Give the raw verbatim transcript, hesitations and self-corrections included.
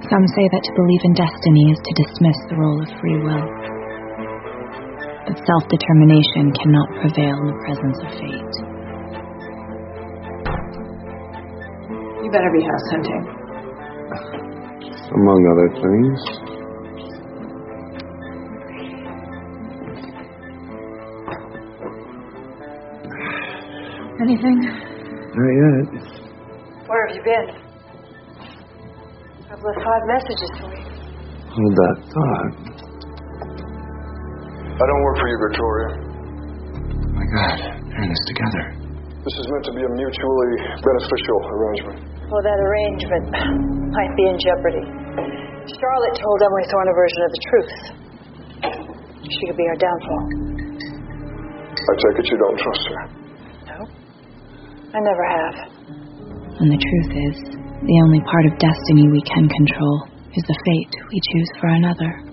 Some say that to believe in destiny is to dismiss the role of free will. But self-determination cannot prevail in the presence of fate. You better be house hunting. Among other things. Anything? Not yet. Where have you been? I've left five messages for you. Hold that thought. I don't work for you, Victoria. Oh my God, we're in this together. This is meant to be a mutually beneficial arrangement. Well, that arrangement might be in jeopardy. Charlotte told Emily Thorne a version of the truth. She could be our downfall. I take it you don't trust her. No, I never have. And the truth is, the only part of destiny we can control is the fate we choose for another.